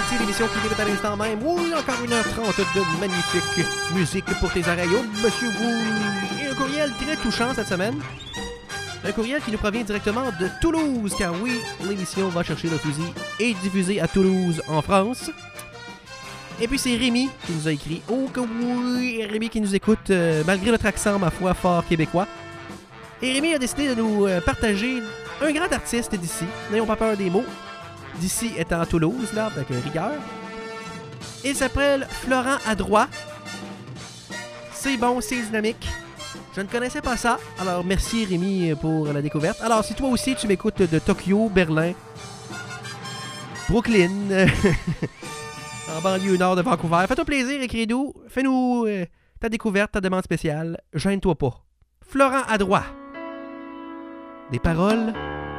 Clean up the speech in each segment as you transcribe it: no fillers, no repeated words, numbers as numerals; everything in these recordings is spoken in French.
partie, l'émission qui débute à l'instant même. Oui, encore 1h30 de magnifique musique pour tes oreilles. Oh, monsieur, oui. Et un courriel très touchant cette semaine. Un courriel qui nous provient directement de Toulouse, car oui, l'émission Va chercher le fusil est diffusée à Toulouse, en France. Et puis c'est Rémi qui nous a écrit. Oh que oui, Rémi qui nous écoute, malgré notre accent, ma foi, fort québécois. Et Rémi a décidé de nous partager un grand artiste d'ici. N'ayons pas peur des mots. D'ici étant à Toulouse, là, avec rigueur. Il s'appelle Florent Adroit. C'est bon, c'est dynamique. Je ne connaissais pas ça. Alors, merci Rémi pour la découverte. Alors, si toi aussi tu m'écoutes de Tokyo, Berlin, Brooklyn, en banlieue nord de Vancouver, fais-toi plaisir, écris-nous. Fais-nous ta découverte, ta demande spéciale. Gêne-toi pas. Florent Adroit. Des paroles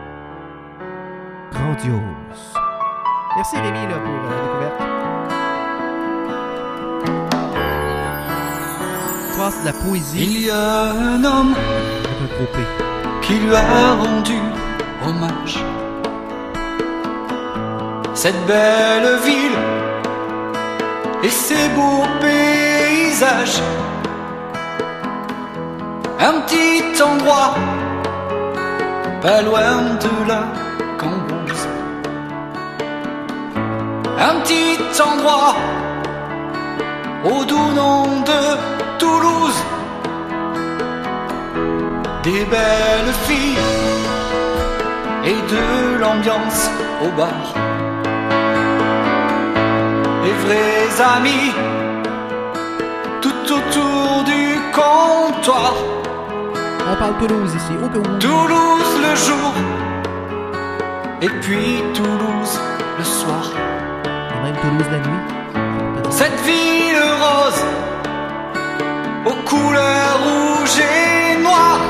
grandioses. Merci Rémi là, pour la découverte. De la poésie. Il y a un homme avec un gros P qui lui a rendu hommage. Cette belle ville et ces beaux paysages. Un petit endroit pas loin de la Cambrousse. Un petit endroit au doux nom de Toulouse. Des belles filles et de l'ambiance au bar. Les vrais amis tout autour du comptoir. On parle Toulouse ici, oh que oui. Toulouse le jour et puis Toulouse le soir. Et même Toulouse la nuit. Cette ville rose aux couleurs rouges et noires.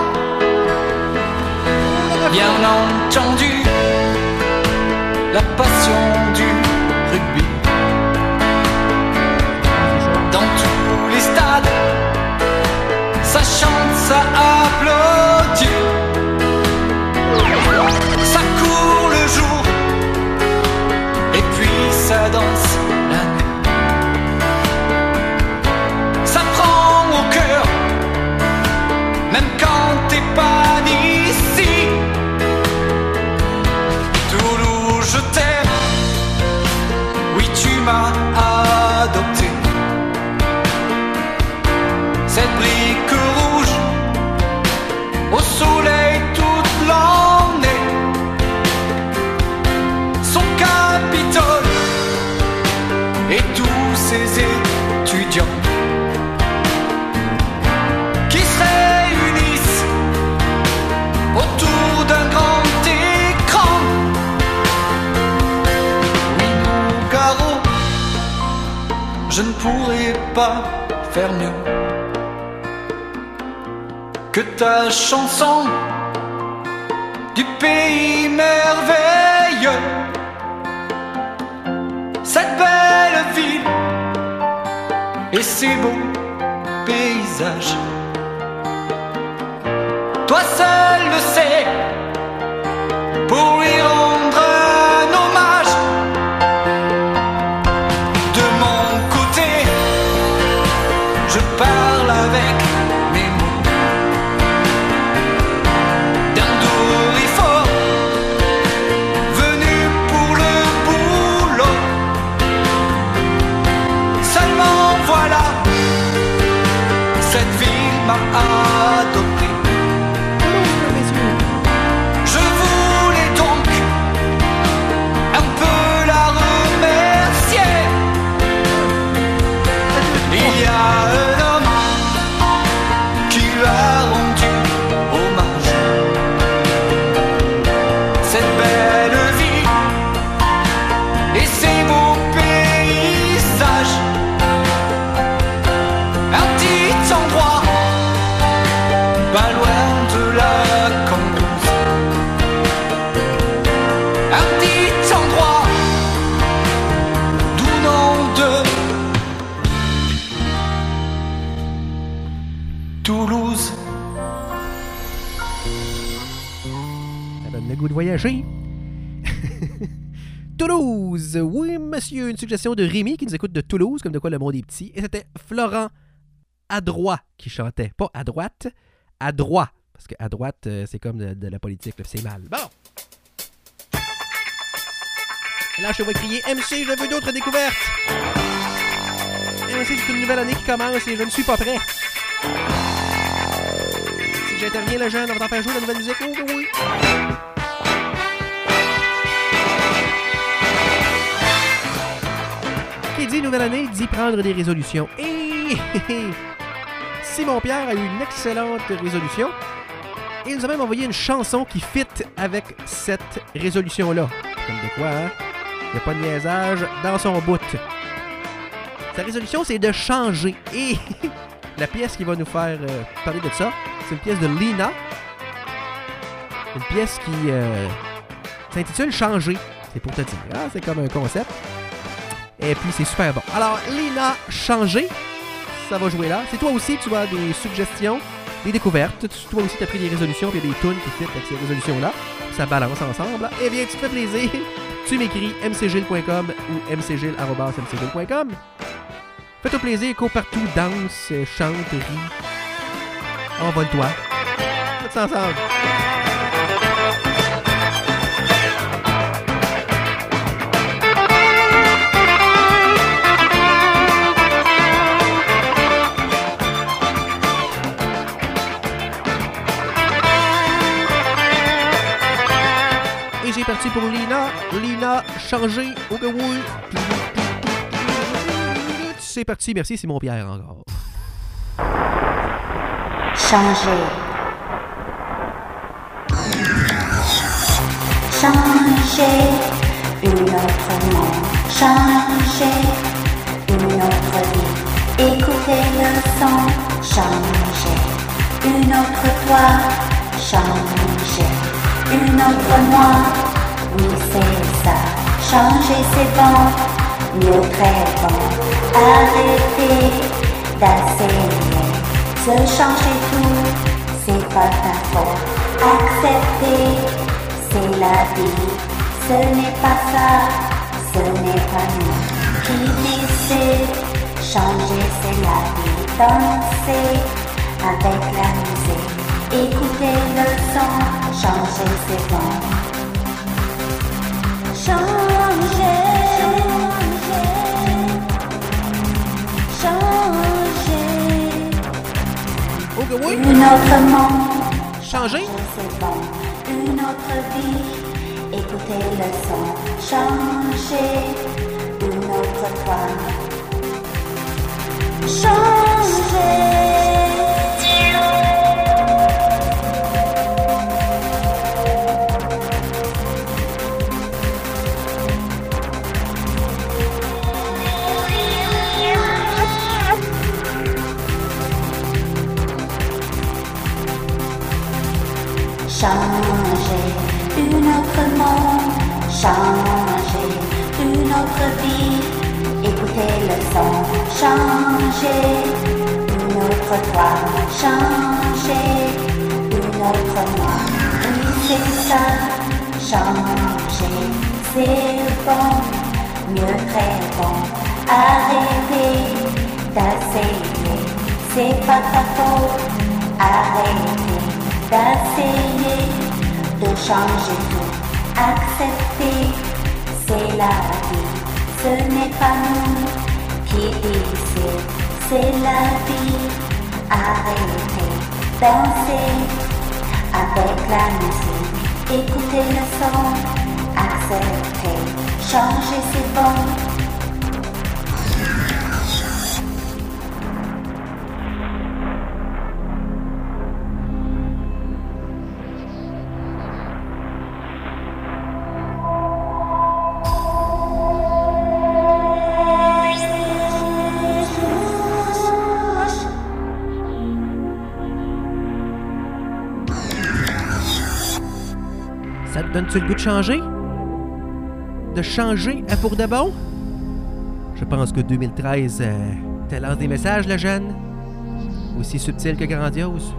Bien entendu, la passion du rugby. Dans tous les stades, ça chante, ça applaudit. Ça court le jour, et puis ça danse la nuit. Ça prend au cœur, même quand t'es pas d'ici. Toulouse, je t'aime, oui tu m'as adopté. Cette brique rouge au soleil toute l'année. Son Capitole et tous ses étudiants qui se réunissent autour d'un grand écran. Oui, Nougaro, je ne pourrais pas faire mieux que ta chanson du pays merveilleux. Cette belle ville et ces beaux paysages. Toi seul le sais, pour lui rendre un hommage. De mon côté, je parle avec mes mots. D'un dorifort venu pour le boulot. Seulement voilà, cette ville m'a adopté. Je voulais donc un peu la remercier. Il y a un homme qui lui a rendu hommage. Cette belle vie et ces beaux paysages. Un petit endroit pas loin de la Cambrousse. Un petit endroit d'où nom de Toulouse. Ça donne le goût de voyager. Toulouse. Oui, monsieur, une suggestion de Rémi qui nous écoute de Toulouse, comme de quoi le monde est petit. Et c'était Florent Adroit qui chantait. Pas à droite, à droit. Parce que à droite, c'est comme de la politique, là, c'est mal. Bon. Et là, je te vois crier MC, je veux d'autres découvertes. MC, c'est une nouvelle année qui commence et je ne suis pas prêt. Si j'interviens, le jeune, on va t'en faire jouer de la nouvelle musique. Oh, oui. Qui dit nouvelle année, dit prendre des résolutions. Et Simon Pierre a eu une excellente résolution. Et il nous a même envoyé une chanson qui fit avec cette résolution-là. Comme de quoi, hein? Il n'y a pas de niaisage dans son bout. Sa résolution, c'est de changer. Et la pièce qui va nous faire parler de ça, c'est une pièce de Lina. Une pièce qui s'intitule Changer. C'est pour te dire. Hein? C'est comme un concept. Et puis, c'est super bon. Alors, Lina, Changer, ça va jouer là. C'est toi aussi, tu as des suggestions, des découvertes. Toi aussi, tu as pris des résolutions, puis il y a des tunes qui fit avec ces résolutions-là. Ça balance ensemble. Eh bien, tu te fais plaisir. Tu m'écris mcgil.com ou mcgil@mcgil.com. Fais-toi plaisir, cours partout, danse, chante, ris. Envole-toi. Faites ça ensemble. Et j'ai parti pour Lina. Lina, changer au oui. C'est parti, merci Simon Pierre encore. Changer. Changer une autre monde. Changer une autre vie. Écouter le son. Changer une autre toi. Changer une autre moi. Oui, c'est ça. Changer, c'est bon. Mieux, très bon. Arrêtez d'essayer. Se changer tout, c'est pas ta faute. Accepter, c'est la vie. Ce n'est pas ça, ce n'est pas nous. Qui décide, changer, c'est la vie. Danser avec la musique. Écouter le son, changer, c'est bon. Changer. Oui. Une autre monde. Changer. C'est bon. Une autre vie. Écoutez le son. Changer. Une autre toi. Changer. Changer une autre monde, changer une autre vie, écoutez le son, changer une autre toi, changer une autre moi, oui c'est ça, changer, c'est bon, mieux très bon, arrêtez d'essayer, c'est pas ta faute, arrêtez d'essayer de changer tout, accepter, c'est la vie, ce n'est pas nous qui décide, c'est la vie, arrêtez, danser avec la musique, écoutez le son, accepter, changer c'est bon. Ça te donne-tu le goût de changer? De changer à pour de bon? Je pense que 2013 te lance des messages, le jeune. Aussi subtil que grandiose.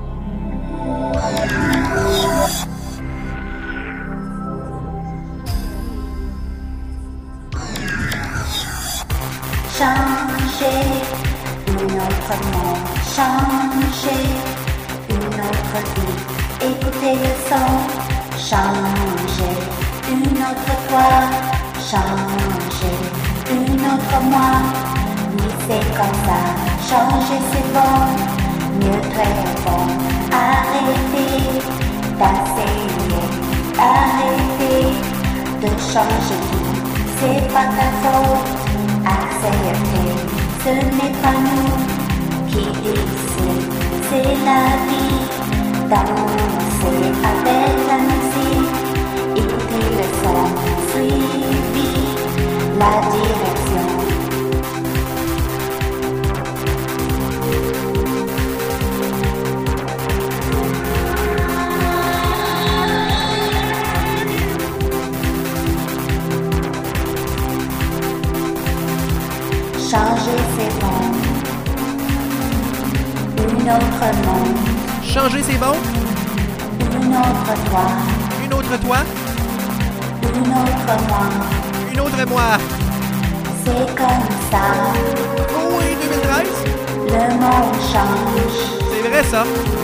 changer, une autre monde, changer, une autre vie, écoutez le son, changer, une autre toi, changer, une autre moi, oui c'est comme ça, changer c'est bon, mieux très bon, arrêtez d'essayer, arrêtez de changer tout, c'est pas ta faute, acceptez, ce n'est pas nous qui décident, c'est la vie, danser avec la musique, écoutez le son, suivez la direction. Changer c'est bon, une autre monde. Changer, c'est bon? Une autre toi, Une autre toi? une autre moi, Une autre moi? c'est comme ça, Oh oui, 2013? le monde change. C'est vrai, ça.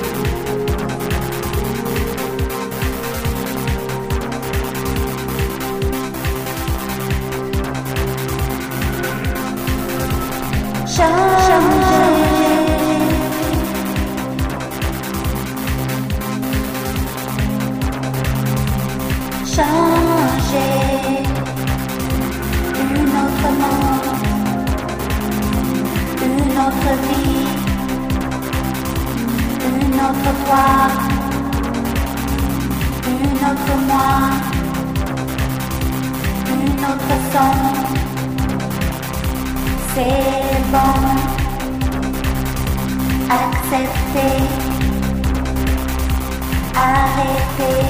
Changer, une autre monde, une autre vie, une autre toi, une autre moi, une autre son, c'est bon, acceptez, arrêtez.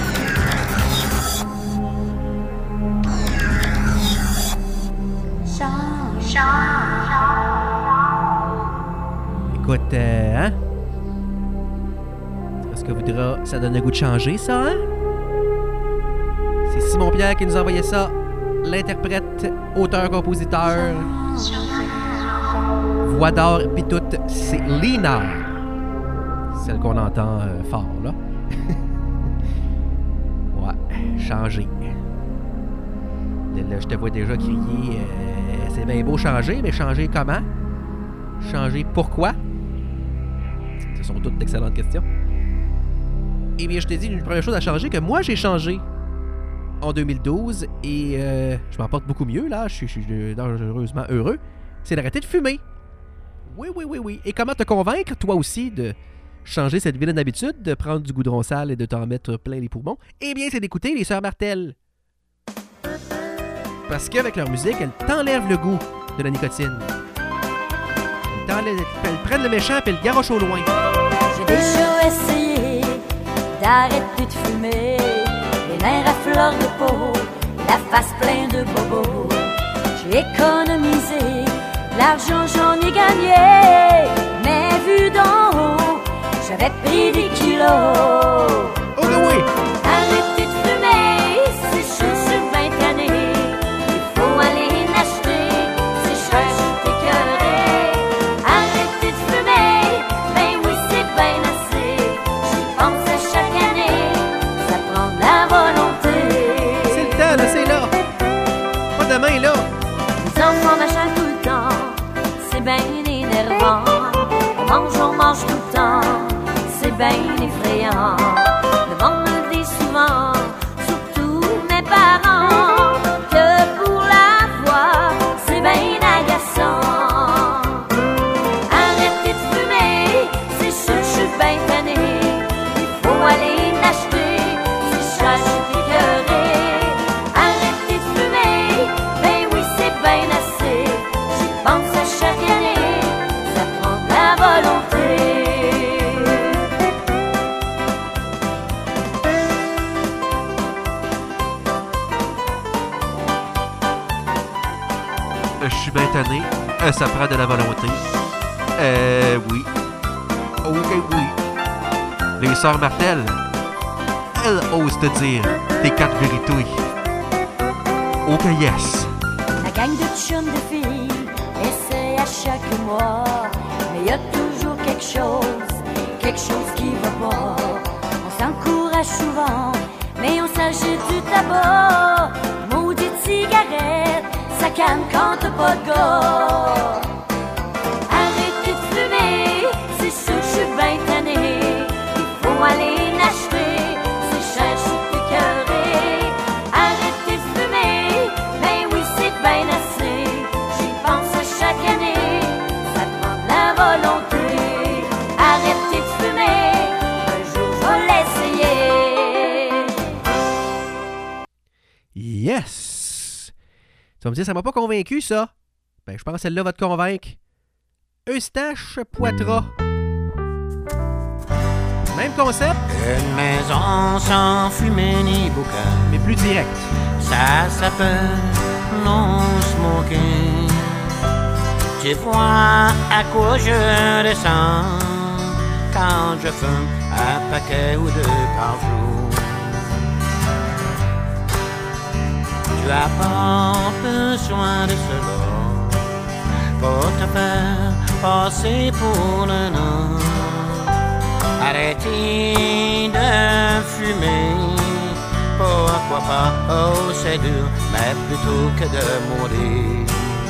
Écoute, hein? Est-ce que ça donne le goût de changer, ça, hein? C'est Simon Pierre qui nous a envoyé ça. L'interprète, auteur-compositeur, voix d'or, pis tout, c'est Lina. Celle qu'on entend fort, là. Ouais, changer. Là, je te vois déjà crier c'est bien beau changer, mais changer comment? Changer pourquoi? Ce sont toutes d'excellentes questions. Eh bien, je t'ai dit une première chose à changer, que moi j'ai changé en 2012 et je m'en porte beaucoup mieux, là. Je suis dangereusement heureux. C'est d'arrêter de fumer. Oui. Et comment te convaincre, toi aussi, de changer cette vilaine habitude, de prendre du goudron sale et de t'en mettre plein les poumons? Eh bien, c'est d'écouter les Sœurs Martel. Parce qu'avec leur musique, elles t'enlèvent le goût de la nicotine. Elles prennent le méchant et elles le garochent au loin. J'ai déjà essayé d'arrêter de fumer, les nerfs à fleur de peau, la face pleine de bobos. J'ai économisé, l'argent j'en ai gagné, mais vu d'en haut, j'avais pris des kilos. Oh oui! Arrêter de fumer, c'est chaud, je suis bien tanné. Il faut aller l'acheter, c'est cher, je suis écœuré. Arrêter de fumer, ben oui, c'est bien assez. J'y pense à chaque année, ça prend de la volonté. C'est le temps, là, c'est là! Pas demain, là! Les enfants machin tout le temps, c'est bien énervant. On mange tout le temps, c'est bien effrayant. Le monde me dit souvent, surtout mes parents, que pour la voix, c'est bien agaçant. Arrêtez de fumer, c'est sûr, je suis bien tanné. Il faut aller l'acheter, c'est cher, je suis écœuré. Arrêtez de fumer, ben oui, c'est bien assez. J'y pense à chaque année, ça prend de la volonté. Je suis bien tanné. Ça prend de la volonté. Oui. Ok, oui. Les Sœurs Martel, elles osent te dire tes 4 vérités. Ok, yes. La gang de chums de filles essaie à chaque mois, mais y a toujours quelque chose qui va pas. On s'encourage souvent, mais on s'agite du tabac. Maudite cigarette, ça calme quand t'as pas de gars. Arrêtez de fumer, c'est sûr que je suis bien tanné. Il faut aller l'acheter, c'est cher, je suis écœuré. Arrêtez de fumer, ben oui c'est bien assez. J'y pense à chaque année, ça prend de la volonté. Arrêtez de fumer, un jour je vais l'essayer. Yes! Tu vas me dire, ça m'a pas convaincu, ça? Ben, je pense que celle-là va te convaincre. Eustache Poitras. Même concept, Une maison sans fumée ni boucan, mais plus direct. ça s'appelle non smoking. Tu vois à quoi je descends quand je fume un paquet ou deux par jour. Tu as pas besoin de cela pour te faire passer pour un homme. Arrêtez de fumer, pourquoi pas, oh c'est dur, mais plutôt que de mourir.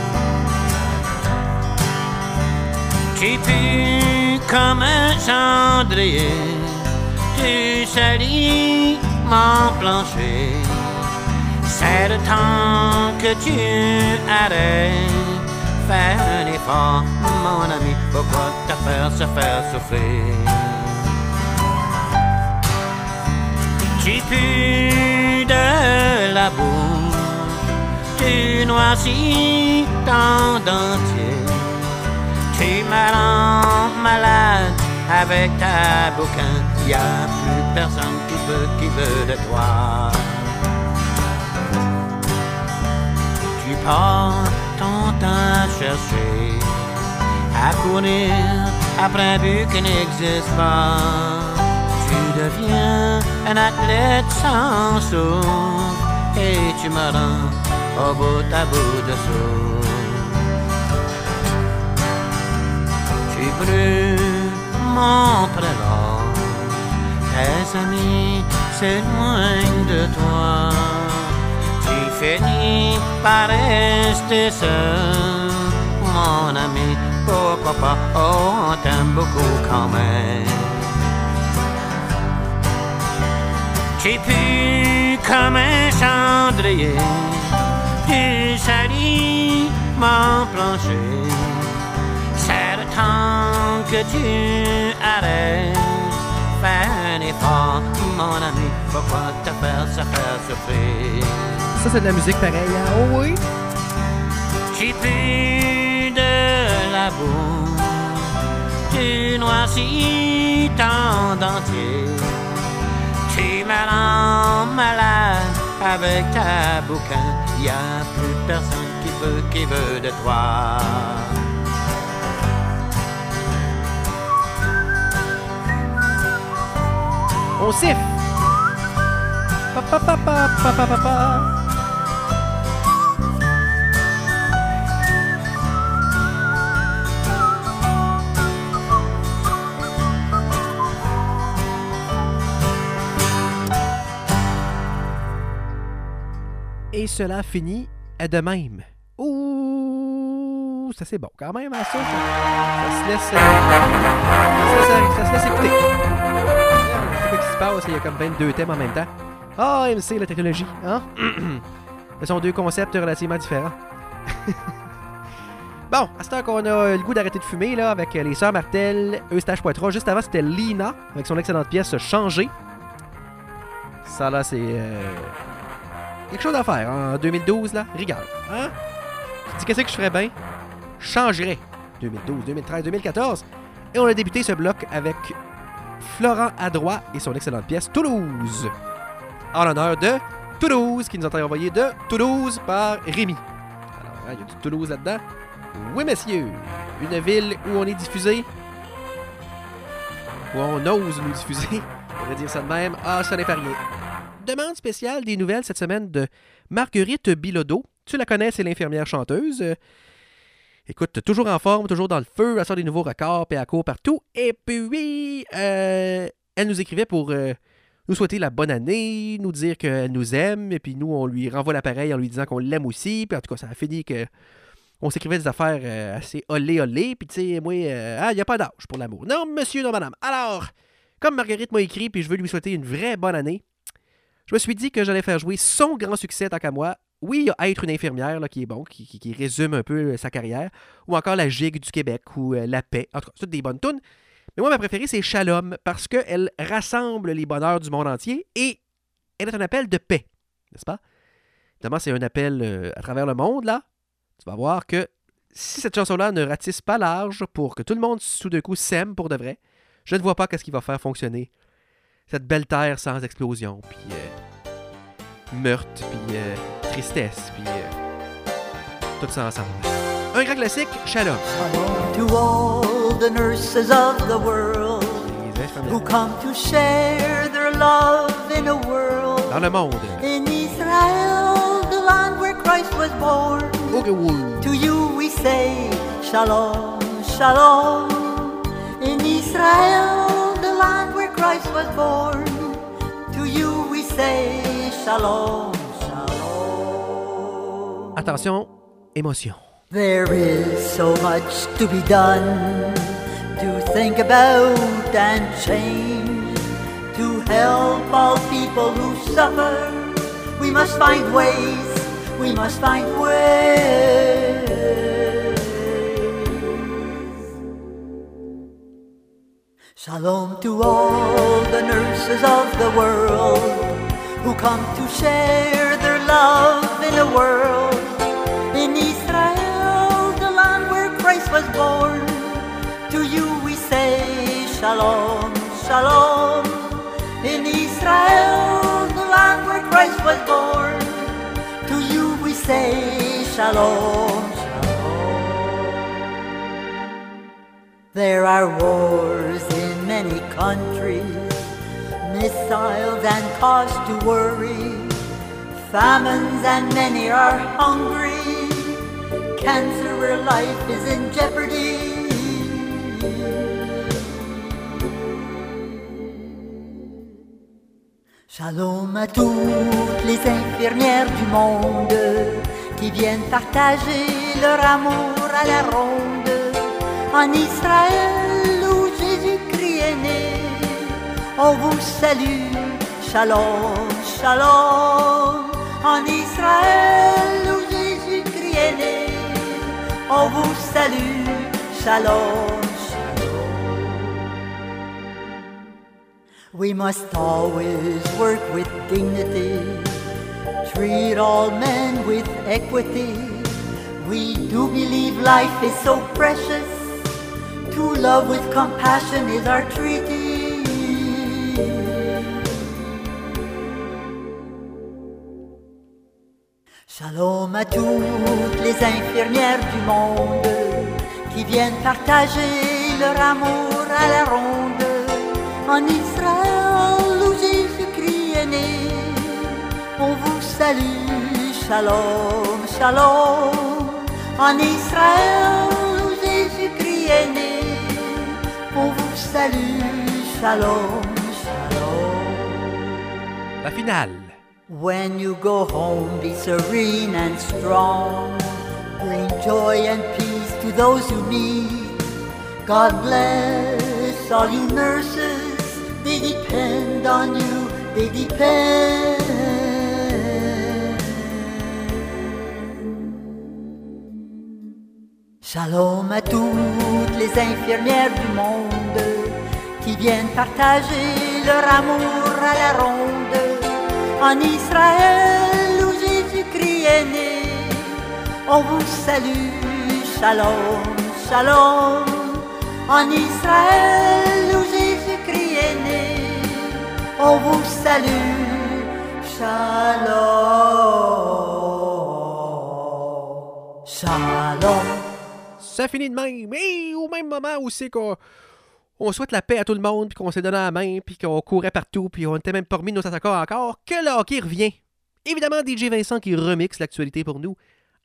Tu pues comme un cendrier, tu salis mon plancher. C'est le temps que tu arrêtes. Fais un effort, mon ami, pourquoi te faire se faire souffrir? Tu pues de la boue, tu noircis ton dentier. Tu me rends malade avec ta bouquin. Y a plus personne qui veut de toi. Tu pars ton temps à chercher, à courir après un but qui n'existe pas. Tu deviens un athlète sans souffle et tu me rends au bout à bout de souffle. Tu brûles mon prélat, tes amis s'éloignent de toi. Tu finis par rester seul, mon ami, pourquoi pas, oh on t'aime beaucoup quand même. Tu pues comme un cendrier, tu salis mon plancher. C'est le temps que tu arrêtes. Fais un effort, mon ami, pourquoi te faire souffrir? Ça, c'est de la musique pareille, hein? Oh oui! Tu pues de la boue, tu noircis ton dentier. Tu me rends malade avec ta bouquin. Y a plus personne qui veut de toi. On siffle! Pa pa pa pa pa pa pa pa. Et cela finit à de même. Ouh, ça c'est bon quand même, hein, ça se laisse... ça se laisse écouter. Je sais pas ce qui se passe, il y a comme 22 thèmes en même temps. Ah, MC, la technologie, hein? Ce sont deux concepts relativement différents. Bon, à ce temps qu'on a le goût d'arrêter de fumer, là, avec les Sœurs Martel, Eustache Poitras. Juste avant, c'était Lina, avec son excellente pièce « Changer ». Ça, là, c'est... quelque chose à faire en 2012, là. Rigueur, hein? Tu dis qu'est-ce que je ferais bien? Changerais. 2012, 2013, 2014. Et on a débuté ce bloc avec Florent Adroit et son excellente pièce Toulouse. En l'honneur de Toulouse, qui nous a envoyé de Toulouse par Rémi. Alors, hein, il y a du Toulouse là-dedans. Oui, messieurs. Une ville où on est diffusé. Où on ose nous diffuser. On va dire ça de même. Ah, ça n'est pas rien. Demande spéciale des nouvelles cette semaine de Marguerite Bilodeau. Tu la connais, c'est l'infirmière chanteuse. Écoute, toujours en forme, toujours dans le feu, elle sort des nouveaux records, puis elle court partout. Et puis, elle nous écrivait pour nous souhaiter la bonne année, nous dire qu'elle nous aime, et puis nous, on lui renvoie l'appareil en lui disant qu'on l'aime aussi. Puis en tout cas, ça a fini que on s'écrivait des affaires assez olé, puis tu sais, moi, il n'y a pas d'âge pour l'amour. Non, monsieur, non, madame. Alors, comme Marguerite m'a écrit, puis je veux lui souhaiter une vraie bonne année, je me suis dit que j'allais faire jouer son grand succès tant qu'à moi. Oui, il y a Être une infirmière là, qui est bon, qui résume un peu sa carrière, ou encore La Gigue du Québec, ou La Paix. En tout cas, c'est toutes des bonnes tunes. Mais moi, ma préférée, c'est Shalom, parce qu'elle rassemble les bonheurs du monde entier et elle est un appel de paix, n'est-ce pas? Évidemment, c'est un appel à travers le monde, là. Tu vas voir que si cette chanson-là ne ratisse pas large pour que tout le monde, tout d'un coup, s'aime pour de vrai, je ne vois pas qu'est-ce qui va faire fonctionner cette belle terre sans explosion, puis meurtre, puis tristesse, puis tout ça ensemble. Un grand classique, Shalom. To all the nurses of the world who come to share their love in a world. Dans le monde. In Israel, the land where Christ was born. To you we say Shalom, Shalom. In Israel, the land where Christ was born. To you we say Shalom, Shalom. Attention, émotion. There is so much to be done, to think about and change, to help all people who suffer. We must find ways, we must find ways. Shalom to all the nurses of the world who come to share their love in a world. In Israel, the land where Christ was born, to you we say Shalom, Shalom. In Israel, the land where Christ was born, to you we say Shalom, Shalom. There are wars in many countries, missiles and cause to worry, famines and many are hungry, cancer where life is in jeopardy. Shalom à toutes les infirmières du monde qui viennent partager leur amour à la ronde. En Israël où Jésus-Christ est né, on vous salue, Shalom, Shalom. En Israël où Jésus-Christ est né, on vous salue, Shalom, Shalom. We must always work with dignity, treat all men with equity. We do believe life is so precious, to love with compassion is our treaty. Shalom à toutes les infirmières du monde qui viennent partager leur amour à la ronde. En Israël où Jésus-Christ est né, on vous salue, Shalom, Shalom. En Israël où Jésus-Christ est né, on vous salue, Shalom, Shalom. La finale. When you go home, be serene and strong. Bring joy and peace to those who need. God bless all you nurses. They depend on you. They depend. Shalom à toutes les infirmières du monde qui viennent partager leur amour à la ronde. En Israël où Jésus-Christ est né, on vous salue, Shalom, Shalom. En Israël où Jésus-Christ est né, on vous salue, Shalom, Shalom. Ça finit de même. Et au même moment où c'est qu'on souhaite la paix à tout le monde, puis qu'on s'est donné la main, puis qu'on courait partout, puis on n'était même pas remis de nos attaquants encore, que le hockey revient. Évidemment, DJ Vincent qui remixe l'actualité pour nous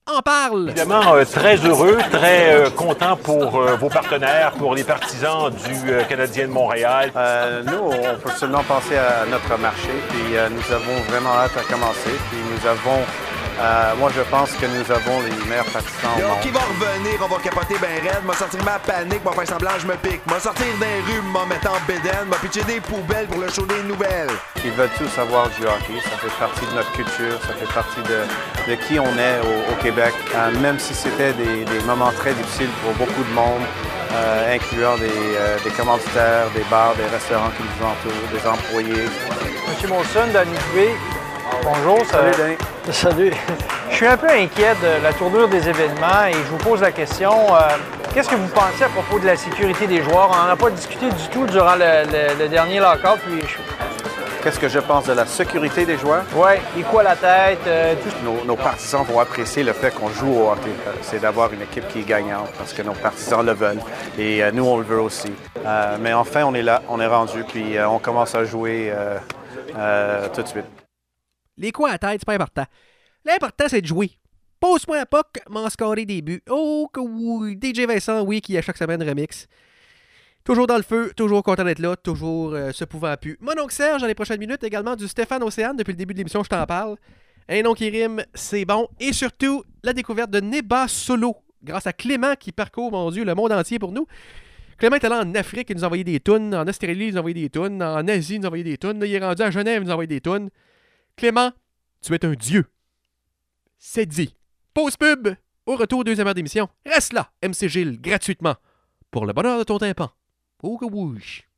en parle. Évidemment, très heureux, très content pour vos partenaires, pour les partisans du Canadien de Montréal. Nous, on peut seulement penser à notre marché, puis nous avons vraiment hâte à commencer, puis nous avons... moi, je pense que nous avons les meilleurs partisans au monde. Qui va revenir, on va capoter ben raide, m'a sortir ma panique, m'a faire semblant je me pique, m'a sortir des rues, m'a mettre en bédaine, m'a pitcher des poubelles pour le show des nouvelles. Ils veulent tous savoir du hockey, ça fait partie de notre culture, ça fait partie de qui on est au Québec. Même si c'était des moments très difficiles pour beaucoup de monde, incluant des commanditaires, des bars, des restaurants qui nous entourent, des employés. Monsieur Molson, Danny Dubé. Bonjour. Salut, Danny. Salut. Je suis un peu inquiet de la tournure des événements et je vous pose la question, qu'est-ce que vous pensez à propos de la sécurité des joueurs? On n'en a pas discuté du tout durant le dernier lockout. Puis Qu'est-ce que je pense de la sécurité des joueurs? Oui, les coups à la tête, tout. Nos partisans vont apprécier le fait qu'on joue au hockey. C'est d'avoir une équipe qui est gagnante parce que nos partisans le veulent et nous, on le veut aussi. Mais enfin, on est là, on est rendu, puis on commence à jouer tout de suite. Les coups à la tête, c'est pas important. L'important, c'est de jouer. Pose-moi un puck, m'en scorer des buts. Oh que oui! DJ Vincent, oui, qui à chaque semaine remix. Toujours dans le feu, toujours content d'être là, toujours se pouvant à pu. Mon oncle Serge, dans les prochaines minutes, également du Stéphane Océane. Depuis le début de l'émission, je t'en parle. Un nom qui rime, c'est bon. Et surtout, la découverte de Neba Solo, grâce à Clément qui parcourt, mon Dieu, le monde entier pour nous. Clément est allé en Afrique, il nous a envoyé des tunes. En Australie, il nous a envoyé des tunes. En Asie, il nous a envoyé des tunes. Là, il est rendu à Genève, il nous a envoyé des tunes. Clément, tu es un dieu. C'est dit. Pause pub. Au retour, deuxième heure d'émission. Reste là, MC Gilles, gratuitement. Pour le bonheur de ton tympan. Oh que oui.